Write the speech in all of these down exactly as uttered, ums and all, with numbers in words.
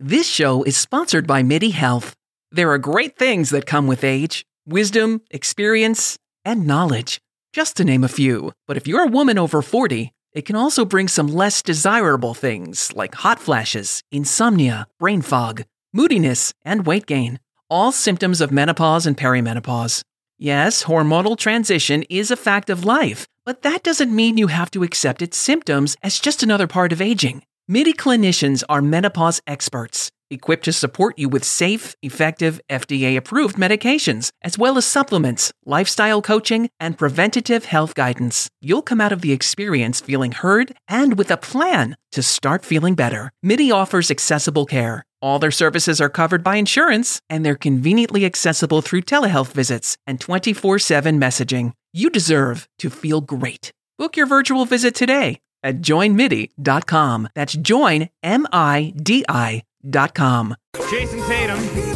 This show is sponsored by MIDI Health. There are great things that come with age, wisdom, experience, and knowledge, just to name a few. But if you're a woman over forty, it can also bring some less desirable things like hot flashes, insomnia, brain fog, moodiness, and weight gain, all symptoms of menopause and perimenopause. Yes, hormonal transition is a fact of life, but that doesn't mean you have to accept its symptoms as just another part of aging. MIDI clinicians are menopause experts, equipped to support you with safe, effective, F D A-approved medications, as well as supplements, lifestyle coaching, and preventative health guidance. You'll come out of the experience feeling heard and with a plan to start feeling better. MIDI offers accessible care. All their services are covered by insurance, and they're conveniently accessible through telehealth visits and twenty-four seven messaging. You deserve to feel great. Book your virtual visit today at join midi dot com. That's join, M I D I dot com. Jason Tatum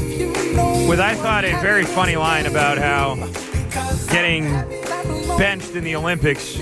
with, I thought, a very funny line about how getting benched in the Olympics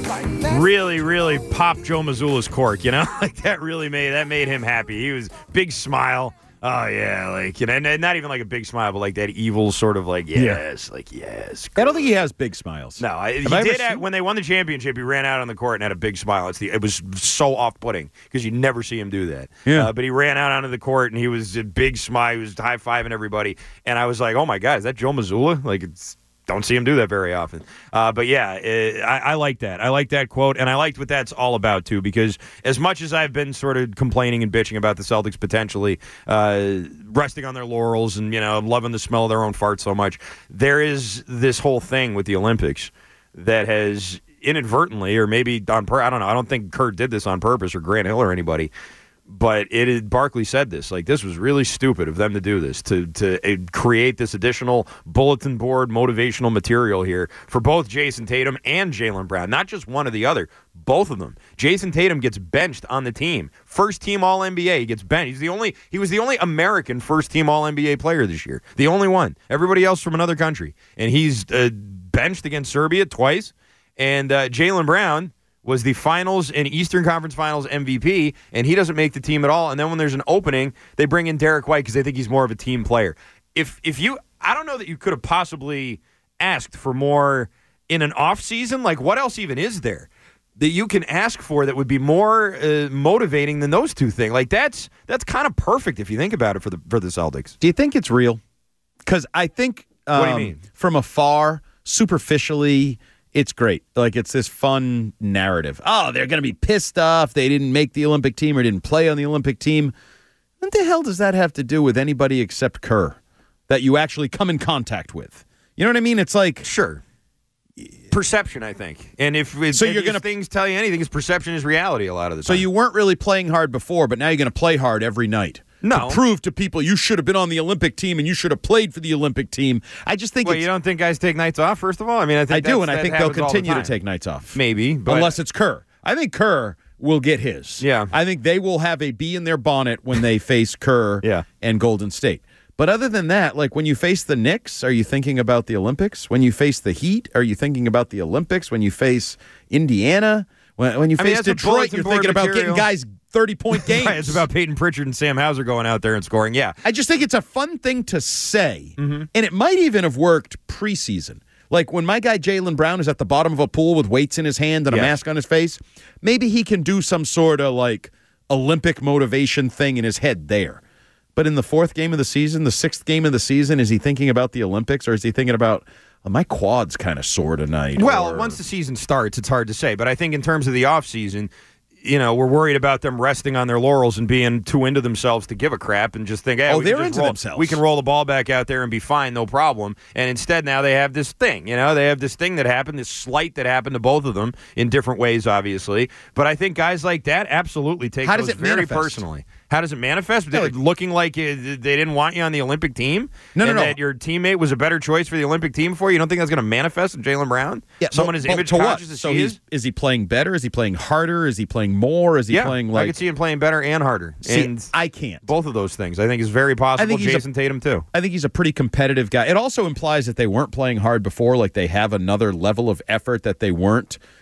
really, really popped Joe Mazzulla's cork, you know? Like, that really made, that made him happy. He was, big smile. Oh, yeah, like, you know, and not even like a big smile, but like that evil sort of like, yes, yeah. like, yes. I don't think he has big smiles. No, I, he I did at, when they won the championship, he ran out on the court and had a big smile. It's the, it was so off-putting because you never see him do that. Yeah. Uh, but he ran out onto the court and he was a big smile. He was high-fiving everybody. And I was like, oh, my God, is that Joe Mazzulla? Like, it's... Don't see him do that very often. Uh, but, yeah, it, I, I like that. I like that quote, and I liked what that's all about, too, because as much as I've been sort of complaining and bitching about the Celtics potentially uh, resting on their laurels and, you know, loving the smell of their own fart so much, there is this whole thing with the Olympics that has inadvertently, or maybe on purpose, I don't know, I don't think Kurt did this on purpose or Grant Hill or anybody, but it Barkley said this, like, this was really stupid of them to do this, to to uh, create this additional bulletin board motivational material here for both Jason Tatum and Jaylen Brown, not just one or the other, both of them. Jason Tatum gets benched on the team. First team All N B A, he gets benched. He's the only he was the only American first team All N B A player this year. The only one. Everybody else from another country. And he's uh, benched against Serbia twice. And uh, Jaylen Brown was the Finals and Eastern Conference Finals M V P, and he doesn't make the team at all. And then when there's an opening, they bring in Derek White because they think he's more of a team player. If if you, I don't know that you could have possibly asked for more in an off season. Like, what else even is there that you can ask for that would be more uh, motivating than those two things? Like, that's that's kind of perfect if you think about it for the for the Celtics. Do you think it's real? Because I think um, what do you mean? From afar, superficially, it's great. Like, it's this fun narrative. Oh, they're going to be pissed off they didn't make the Olympic team or didn't play on the Olympic team. What the hell does that have to do with anybody except Kerr that you actually come in contact with? You know what I mean? It's like... Sure. Perception, I think. And if, if, so if you're gonna, things tell you anything, it's perception is reality a lot of the time. So you weren't really playing hard before, but now you're going to play hard every night. No. To prove to people you should have been on the Olympic team and you should have played for the Olympic team. I just think well, it's... you don't think guys take nights off, first of all? I mean, I think I do, and that I think they'll continue the to take nights off. Maybe. But unless it's Kerr. I think Kerr will get his. Yeah. I think they will have a bee in their bonnet when they face Kerr yeah. and Golden State. But other than that, like when you face the Knicks, are you thinking about the Olympics? When you face the Heat, are you thinking about the Olympics? When you face Indiana, when, when you I face mean, Detroit, you're thinking about material. getting guys thirty-point games. Right, it's about Peyton Pritchard and Sam Hauser going out there and scoring, yeah. I just think it's a fun thing to say, mm-hmm. and it might even have worked preseason. Like when my guy Jaylen Brown is at the bottom of a pool with weights in his hand and yes. a mask on his face, maybe he can do some sort of like Olympic motivation thing in his head there. But in the fourth game of the season, the sixth game of the season, is he thinking about the Olympics or is he thinking about, oh, my quad's kind of sore tonight? Well, or... once the season starts, it's hard to say. But I think in terms of the offseason, you know, we're worried about them resting on their laurels and being too into themselves to give a crap and just think, hey, oh, we they're can just into roll, themselves. We can roll the ball back out there and be fine, no problem. And instead now they have this thing, you know, they have this thing that happened, this slight that happened to both of them in different ways, obviously. But I think guys like that absolutely take How those does it very manifest? personally. How does it manifest? Yeah, like, looking like they didn't want you on the Olympic team? No, no, and no. that your teammate was a better choice for the Olympic team for you? You don't think that's going to manifest in Jaylen Brown? Yeah, Someone but, as but image to conscious what? as so he he's, is? Is he playing better? Is he playing harder? Is he playing more? Is he yeah, playing like... I could see him playing better and harder. See, and I can't. Both of those things I think is very possible. I think he's Jason a, Tatum, too. I think he's a pretty competitive guy. It also implies that they weren't playing hard before, like they have another level of effort that they weren't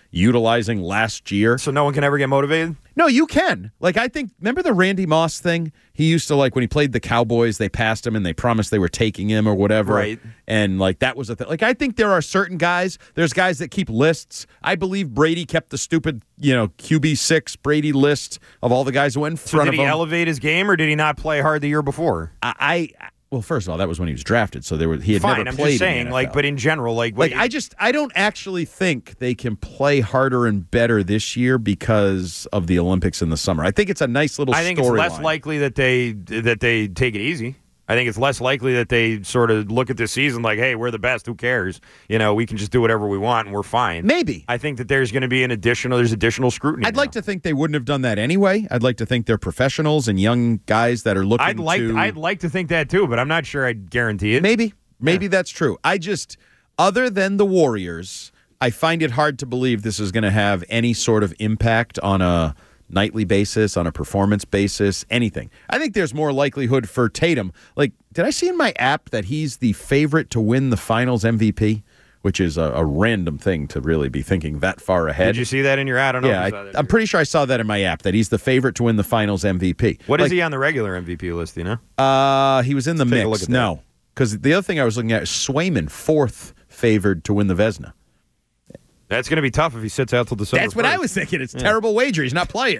utilizing last year. So no one can ever get motivated? No, you can. Like, I think, remember the Randy Moss thing? He used to, like, when he played the Cowboys, they passed him and they promised they were taking him or whatever. Right. And, like, that was a thing. Like, I think there are certain guys, there's guys that keep lists. I believe Brady kept the stupid, you know, Q B six Brady list of all the guys who went in So front did of he him. elevate his game, or did he not play hard the year before? I, I Well, first of all, that was when he was drafted, so there were he had Fine, never I'm played just saying, in the N F L. like, but in general, like, Like, what- I just, I don't actually think they can play harder and better this year because of the Olympics in the summer. I think it's a nice little I think it's storyline. less likely that they that they take it easy. I think it's less likely that they sort of look at this season like, hey, we're the best. Who cares? You know, we can just do whatever we want and we're fine. Maybe. I think that there's going to be an additional, there's additional scrutiny. I'd now. like to think they wouldn't have done that anyway. I'd like to think they're professionals and young guys that are looking I'd like, to... I'd like to think that too, but I'm not sure I'd guarantee it. Maybe. Maybe that's true. I just, other than the Warriors, I find it hard to believe this is going to have any sort of impact on a nightly basis, on a performance basis, anything. I think there's more likelihood for Tatum. Like, did I see in my app that he's the favorite to win the Finals M V P? Which is a, a random thing to really be thinking that far ahead. Did you see that in your ad? I don't know. Yeah, if you saw that I, I'm pretty sure I saw that in my app, that he's the favorite to win the Finals M V P. What is Like, he on the regular M V P list, do you know? Uh, he was in the Let's take a mix. look at No. Because the other thing I was looking at is Swayman, fourth favored to win the Vezina. That's going to be tough if he sits out till December That's what I first. was thinking. It's a terrible wager. He's not playing.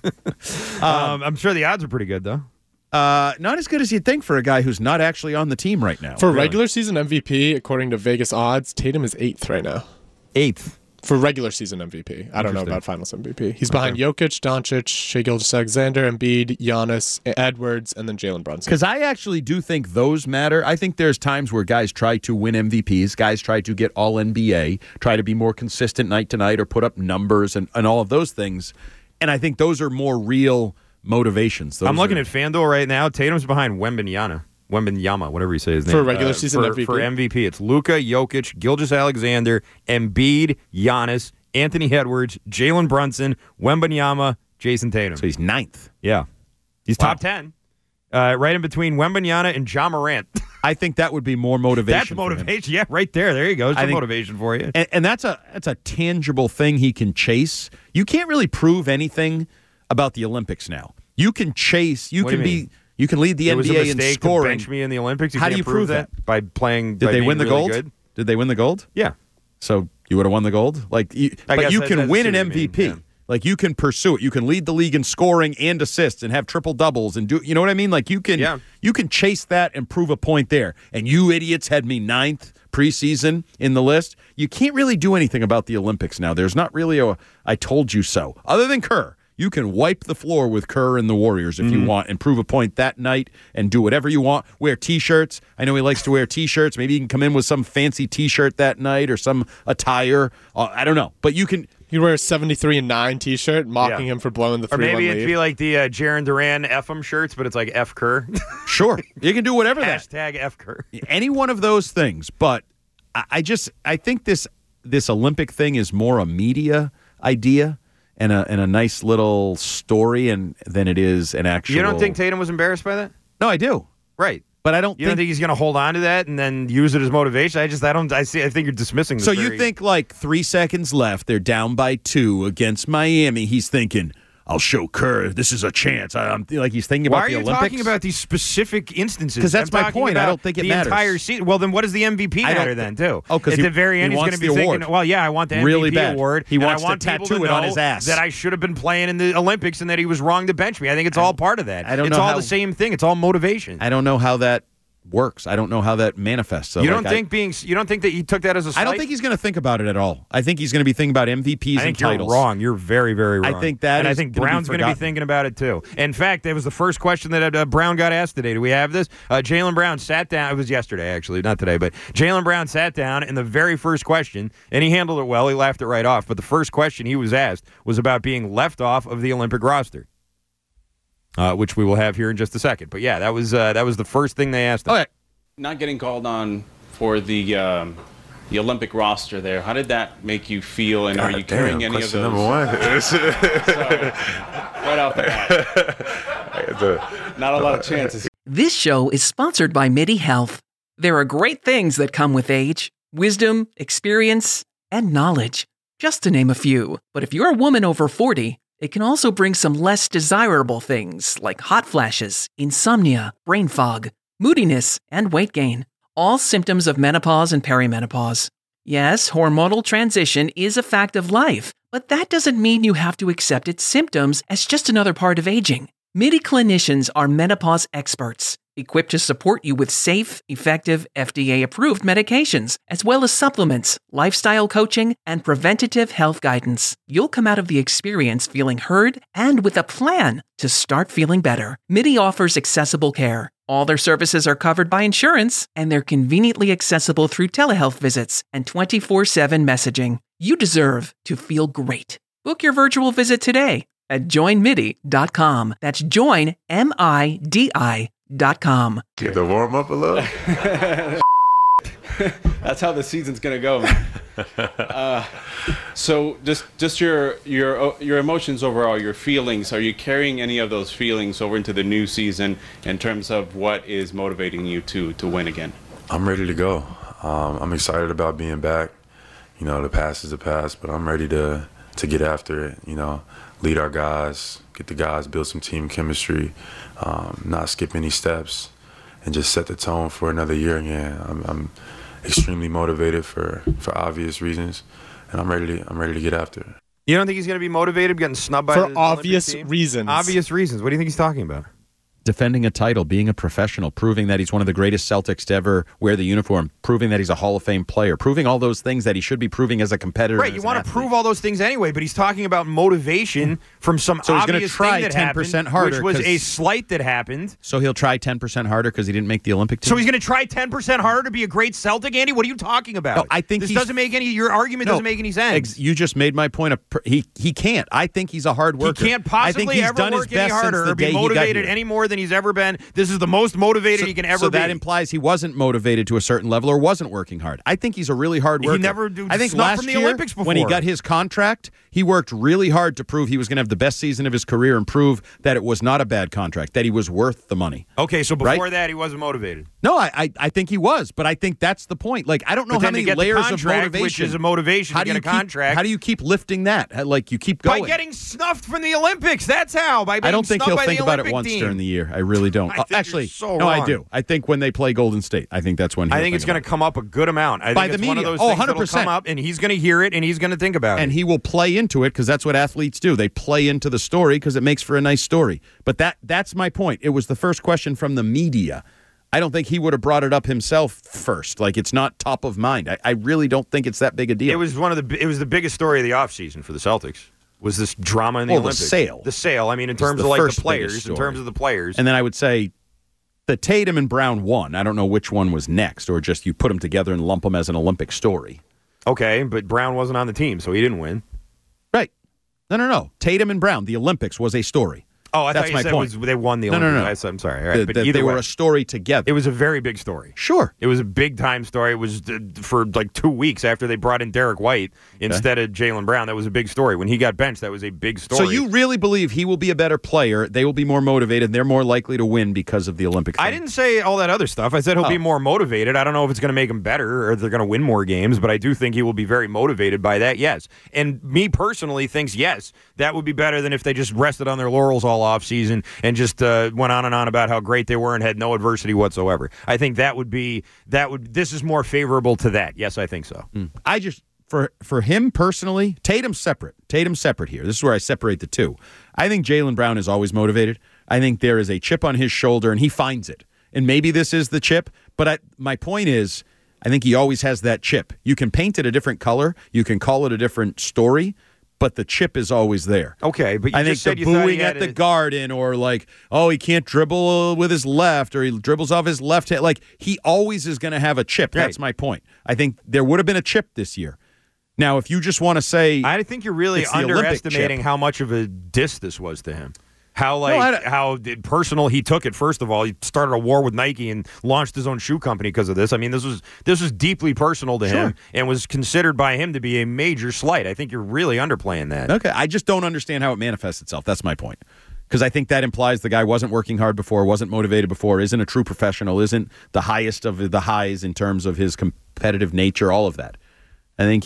Um, I'm sure the odds are pretty good, though. Uh, not as good as you'd think for a guy who's not actually on the team right now. For Really. regular season M V P, according to Vegas odds, Tatum is eighth right now. Eighth. For regular season M V P. I don't know Interesting. about finals M V P. He's behind Jokic, Doncic, Shai Gilgeous-Alexander, Embiid, Giannis, Edwards, and then Jalen Brunson. Because I actually do think those matter. I think there's times where guys try to win M V Ps, guys try to get all N B A, try to be more consistent night to night or put up numbers and, and all of those things. And I think those are more real motivations. Those I'm looking are, at FanDuel right now. Tatum's behind Wembanyama. Wembanyama, whatever you say his name. For regular season for, M V P? For M V P, it's Luka, Jokic, Gilgeous-Alexander, Embiid, Giannis, Anthony Edwards, Jalen Brunson, Wembanyama, Jason Tatum. So he's ninth. Yeah. He's Wow. top ten. Uh, right in between Wembanyama and Ja Morant. I think that would be more motivation. That's for him. motivation. Yeah, right there. There you go. It's I some think- motivation for you. And, and that's a that's a tangible thing he can chase. You can't really prove anything about the Olympics now. You can chase. You What do can you be. mean? You can lead the It was N a B A in mistake to scoring. bench me in the Olympics. You How do can't you prove that? By playing. Did by they being win the really gold? Good? Did they win the gold? Yeah. So you would have won the gold. Like, you, I but guess you that- can that's win an what you M V P. mean, yeah. Like, you can pursue it. You can lead the league in scoring and assists and have triple doubles and do. You know what I mean? Like, you can. Yeah. You can chase that and prove a point there. And you idiots had me ninth preseason in the list. You can't really do anything about the Olympics now. There's not really a I told you so. Other than Kerr. You can wipe the floor with Kerr and the Warriors if Mm-hmm. you want and prove a point that night and do whatever you want. Wear T-shirts. I know he likes to wear T-shirts. Maybe he can come in with some fancy T-shirt that night or some attire. Uh, I don't know. But you can He'd wear a seventy-three and nine T-shirt, mocking Yeah. him for blowing the Or three-one maybe lead. it'd be like the uh, Jaron Duran F M shirts, but it's like F Kerr. Sure. You can do whatever that. Hashtag F Kerr. Any one of those things. But I, I just I think this this Olympic thing is more a media idea and a and a nice little story and than it is an actual. You don't think Tatum was embarrassed by that? No, I do. Right. But I don't You think, don't think he's going to hold on to that and then use it as motivation? I just, I don't, I see, I think you're dismissing this. so. You very- think like three seconds left, they're down by two against Miami. He's thinking, "I'll show Kerr this is a chance." I, I'm like he's thinking Why about are the you Olympics. talking about these specific instances? 'Cause that's I'm my talking point. I about don't think it the matters. entire season. Well, then what does the M V P I don't matter thi- then, too? Oh, 'cause at he- the very end, he he's going wants to be the thinking, award. well, yeah, I want the M V P Really bad. award. He and wants I want to people tattoo to it on know his ass. that I should have been playing in the Olympics and that he was wrong to bench me. I think it's all part of that. I don't it's know all how- the same thing. It's all motivation. I don't know how that works. I don't know how that manifests. So you like, don't I- think being, you don't think that he took that as a slight? I don't think he's going to think about it at all. I think he's going to be thinking about M V Ps I and think you're titles. wrong. You're very, very wrong. I think that and I is think gonna be Brown's going to be forgotten. thinking about it too. In fact, that was the first question that uh, Brown got asked today. Do we have this? Uh, Jaylen Brown sat down. It was yesterday, actually, not today. But Jaylen Brown sat down, and the very first question, and he handled it well. He laughed it right off. But the first question he was asked was about being left off of the Olympic roster, uh, which we will have here in just a second. But yeah, that was uh, that was the first thing they asked him. Okay. Not getting called on for the um, the Olympic roster there, how did that make you feel, and are you carrying any of those? Number one. Right off the bat. Not a lot of chances. This show is sponsored by MIDI Health. There are great things that come with age, wisdom, experience, and knowledge. just to name a few. But if you're a woman over forty, it can also bring some less desirable things like hot flashes, insomnia, brain fog, moodiness, and weight gain. All symptoms of menopause and perimenopause. Yes, hormonal transition is a fact of life, but that doesn't mean you have to accept its symptoms as just another part of aging. MIDI clinicians are menopause experts, equipped to support you with safe, effective, F D A-approved medications, as well as supplements, lifestyle coaching, and preventative health guidance. You'll come out of the experience feeling heard and with a plan to start feeling better. MIDI offers accessible care. All their services are covered by insurance, and they're conveniently accessible through telehealth visits and twenty-four seven messaging. You deserve to feel great. Book your virtual visit today at join midi dot com. That's join, M I D I dot com. Get the warm up a little. That's how the season's gonna go, man. Uh, so just just your your your emotions overall, your feelings. Are you carrying any of those feelings over into the new season in terms of what is motivating you to to win again? I'm ready to go. Um, I'm excited about being back. You know, the past is the past, but I'm ready to to get after it. You know, lead our guys, get the guys, build some team chemistry, um, not skip any steps, and just set the tone for another year again. I'm, I'm extremely motivated for, for obvious reasons, and I'm ready to I'm ready to get after it. You don't think he's going to be motivated getting snubbed by For the Olympic obvious team? reasons. Obvious reasons. What do you think he's talking about? Defending a title, being a professional, proving that he's one of the greatest Celtics to ever wear the uniform, proving that he's a Hall of Fame player, proving all those things that he should be proving as a competitor. Right, you want to prove all those things anyway, but he's talking about motivation from some So he's gonna obvious try thing that ten happened, percent harder, which was 'cause- a slight that happened. So he'll try ten percent harder because he didn't make the Olympic team? So he's going to try ten percent harder to be a great Celtic, Andy? What are you talking about? No, I think this he's- doesn't make any. Your argument No, doesn't make any sense. ex- You just made my point. Of per- he he can't. I think he's a hard He worker. can't I think possibly he's ever done work his any best harder since the or be day he got motivated here. any more than he's ever been. This is the most motivated So, he can ever so be. that implies he wasn't motivated to a certain level or wasn't working hard. I think he's a really hard He worker. never do- I think snubbed last from the year, Olympics when he before. got his contract, he worked really hard to prove he was going to have the best season of his career and prove that it was not a bad contract, that he was worth the money. Okay, so before Right? that, he wasn't motivated. No, I, I I think he was, but I think that's the point. Like, I don't know But how then to many get the layers of contract, motivation. which is a motivation how to do get you a contract. Keep, how do you keep lifting that? How- Like, you keep going. By getting snuffed from the Olympics. That's how. By being I don't think snubbed he'll by think the about it Olympic once team. during the year. I really don't. I Oh, think you're actually, so no, I wrong. do. I think when they play Golden State, I think that's when he'll I think think it's going about to come up a good amount. I By think the it's one of media. those Oh, things that'll one hundred percent. come up, and he's going to hear it, and he's going to think about and it. he will play into it because that's what athletes do. They play into the story because it makes for a nice story. But that that's my point. It was the first question from the media. I don't think he would have brought it up himself first. Like, it's not top of mind. I, I really don't think it's that big a deal. It was one of the. It was the biggest story of the offseason for the Celtics. Was this drama in the Well, the Olympics? sale. The sale. I mean, in It's terms the of like first the players, biggest in story. terms of the players. And then I would say the Tatum and Brown one. I don't know which one was next, or just you put them together and lump them as an Olympic story. Okay, but Brown wasn't on the team, so he didn't win. Right. No, no, no. Tatum and Brown, the Olympics was a story. Oh, I That's thought you my said point. it was, they won the No, no, Olympics. no. I, I'm sorry. All right, The- but that either they way, were a story together. it was a very big story. Sure. It was a big time story. It was uh, for like two weeks after they brought in Derek White instead of Jaylen Brown. That was a big story. When he got benched, that was a big story. So you really believe he will be a better player, they will be more motivated, they're more likely to win because of the Olympic thing? I didn't say all that other stuff. I said he'll Oh. be more motivated. I don't know if it's going to make him better or they're going to win more games, but I do think he will be very motivated by that, yes. And me personally thinks, yes, that would be better than if they just rested on their laurels all offseason and just uh, went on and on about how great they were and had no adversity whatsoever. I think that would be, that would, this is more favorable to that. Yes, I think so. Mm. I just, for for him personally, Tatum's separate. Tatum's separate here. This is where I separate the two. I think Jaylen Brown is always motivated. I think there is a chip on his shoulder, and he finds it. And maybe this is the chip, but I, my point is, I think he always has that chip. You can paint it a different color. You can call it a different story, but the chip is always there. Okay, but you I think just said the you thought he booing had at the a- Garden, or like, oh, he can't dribble with his left, or he dribbles off his left hand. Like, he always is going to have a chip. That's Right. my point. I think there would have been a chip this year. Now, if you just want to say, I think you're really It's the Olympic underestimating chip. how much of a diss this was to him. How like I don't- how did personal he took it. First of all, he started a war with Nike and launched his own shoe company because of this. I mean, this was this was deeply personal to him Sure. and was considered by him to be a major slight. I think you're really underplaying that. okay, I just don't understand how it manifests itself. That's my point. Because I think that implies the guy wasn't working hard before, wasn't motivated before, isn't a true professional, isn't the highest of the highs in terms of his competitive nature, all of that. I think he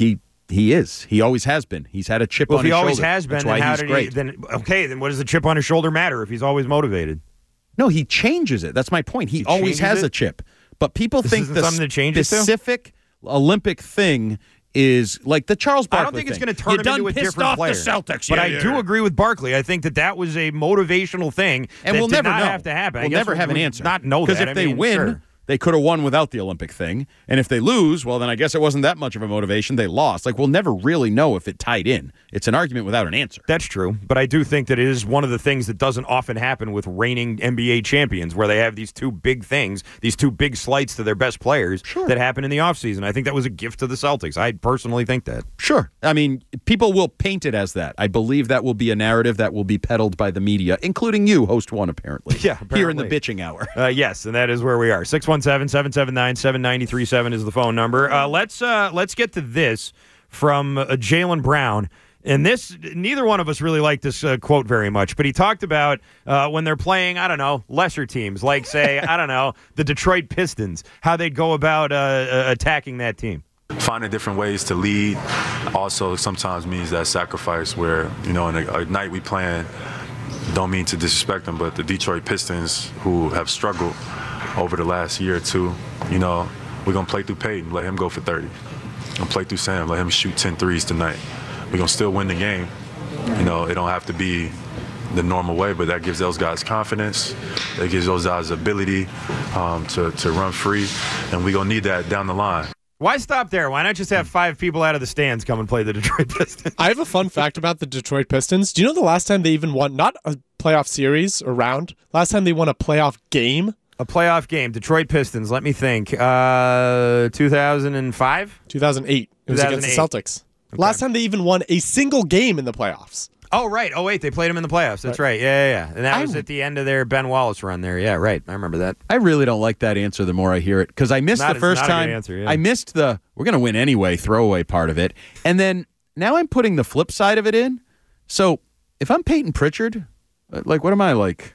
He is. He always has been. He's had a chip Well, on if his he always shoulder. has been, That's then why how he's did great. he? Then okay, then what does the chip on his shoulder matter if he's always motivated? No, he changes it. That's my point. He, He always changes has it? a chip. But people This think isn't the something to change it to? specific Olympic thing is like the Charles Barkley I don't think it's thing. going to turn You him done into a pissed different off player. the Celtics. But Yeah, I yeah. do agree with Barkley. I think that that was a motivational thing And that we'll did never not know. have to happen. I We'll guess never have an we'll answer. Not know that. Because if I they mean, win, sure. they could have won without the Olympic thing. And if they lose, well, then I guess it wasn't that much of a motivation. They lost. Like, we'll never really know if it tied in. It's an argument without an answer. That's true, but I do think that it is one of the things that doesn't often happen with reigning N B A champions, where they have these two big things, these two big slights to their best players that happen in the offseason. I think that was a gift to the Celtics. I personally think that. Sure. I mean, people will paint it as that. I believe that will be a narrative that will be peddled by the media, including you, host one, apparently. Yeah, Here in the apparently. bitching hour. Uh, yes, and that is where we are. six one seven, seven seven nine, seven nine three seven is the phone number. Uh, let's uh, let's get to this from uh, Jaylen Brown. And this, neither one of us really like this uh, quote very much, but he talked about uh, when they're playing, I don't know, lesser teams, like, say, I don't know, the Detroit Pistons, how they'd go about uh, uh, attacking that team. Finding different ways to lead also sometimes means that sacrifice where, you know, in a, a night we playing, don't mean to disrespect them, but the Detroit Pistons, who have struggled over the last year or two, you know, we're going to play through Peyton, let him go for thirty. We're going to play through Sam, let him shoot ten threes tonight. We're going to still win the game. You know, it don't have to be the normal way, but that gives those guys confidence. That gives those guys ability um, to, to run free, and we're going to need that down the line. Why stop there? Why not just have five people out of the stands come and play the Detroit Pistons? I have a fun fact about the Detroit Pistons. Do you know the last time they even won, not a playoff series or round, last time they won a playoff game? A playoff game, Detroit Pistons, let me think. Uh, two thousand five? two thousand eight. It was against the two thousand eight. Celtics. Last time they even won a single game in the playoffs. Oh, right. Oh, wait. They played him in the playoffs. That's right. Yeah, yeah, yeah. And that I- was at the end of their Ben Wallace run there. Yeah, right. I remember that. I really don't like that answer the more I hear it, because I missed Not- the first it's not a good time. answer, yeah. I missed the we're going to win anyway throwaway part of it. And then now I'm putting the flip side of it in. So if I'm Peyton Pritchard, uh, like, what am I like?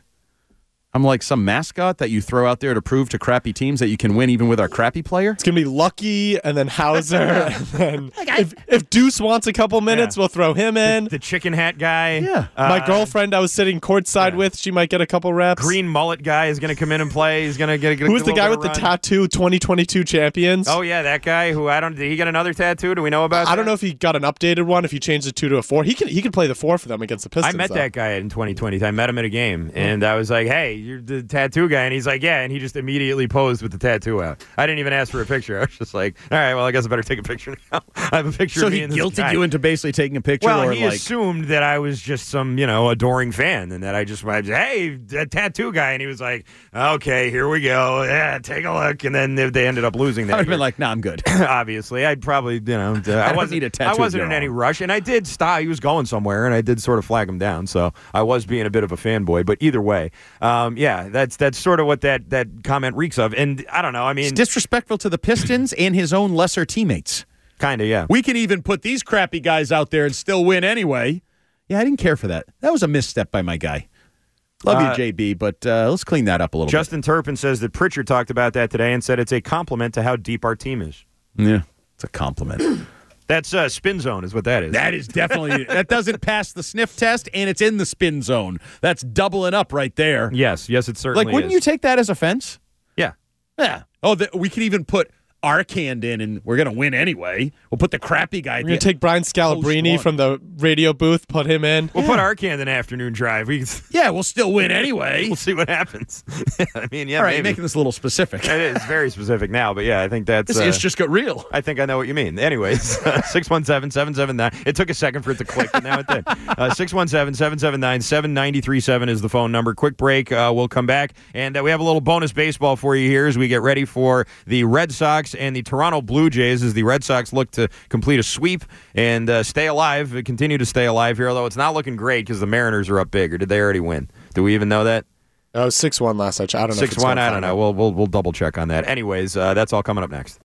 I'm like some mascot that you throw out there to prove to crappy teams that you can win even with our crappy player? It's going to be Lucky and then Hauser. and then if, if Deuce wants a couple minutes, Yeah. we'll throw him in. The chicken hat guy. Yeah. Uh, My girlfriend I was sitting courtside yeah. with, she might get a couple reps. Green mullet guy is going to come in and play. He's going to get a, get a Who's the little guy bit with of the run. tattoo, twenty twenty-two champions? Oh, yeah, that guy who I don't. Did he get another tattoo? Do we know about I don't that? know if he got an updated one, if he changed the two to a four. He can he could play the four for them against the Pistons. I met though. that guy in twenty twenty. I met him at a game, and I was like, hey, you're the tattoo guy. And he's like, yeah. And he just immediately posed with the tattoo out. I didn't even ask for a picture. I was just like, all right, well, I guess I better take a picture now. I have a picture So of me he and this guilted guy. you into basically taking a picture, Well, or he like assumed that I was just some, you know, adoring fan, and that I just, I was, hey, that tattoo guy, and he was like, okay, here we go, yeah, take a look, and then they, they ended up losing that. I'd have been year. like, nah, I'm good. Obviously, I'd probably, you know, uh, I don't wasn't, need a tattoo I of wasn't your in any own. rush, and I did stop. He was going somewhere, and I did sort of flag him down, so I was being a bit of a fanboy. But either way, um, yeah, that's that's sort of what that that comment reeks of, and I don't know. I mean, It's disrespectful to the Pistons and his own lesser teammates. kind of, yeah. We can even put these crappy guys out there and still win anyway. Yeah, I didn't care for that. That was a misstep by my guy. Love Uh, you, J B, but uh, let's clean that up a little Justin Turpin says that Pritchard talked about that today and said it's a compliment to how deep our team is. bit. Yeah, it's a compliment. That's uh, spin zone, is what that is. That is definitely, that doesn't pass the sniff test, and it's in the spin zone. That's doubling up right there. Yes, yes, it certainly Like, wouldn't is. you take that as offense? Yeah. Yeah. Oh, the, we could even put Arcand in, and we're going to win anyway. We'll put the crappy guy We're going in. to take Brian Scalabrine Post from the radio booth, put him in. We'll put Arcand in afternoon drive. We can, Yeah, we'll still win anyway. we'll see what happens. I mean, yeah, All right, maybe. making this a little specific. It is very specific now, but yeah, I think that's. This uh, is just got real. I think I know what you mean. Anyways, six one seven, seven seven nine. It took a second for it to click, but now it did. Uh, six one seven, seven seven nine, seven nine three seven is the phone number. Quick break. Uh, we'll come back, and uh, we have a little bonus baseball for you here as we get ready for the Red Sox and the Toronto Blue Jays as the Red Sox look to complete a sweep and uh, stay alive, continue to stay alive here, although it's not looking great because the Mariners are up big. Or did they already win? Do we even know that? Oh, six one last night. I don't know. if six it's one, gonna I don't final. know. We'll, we'll, we'll double check on that. Anyways, uh, that's all coming up next.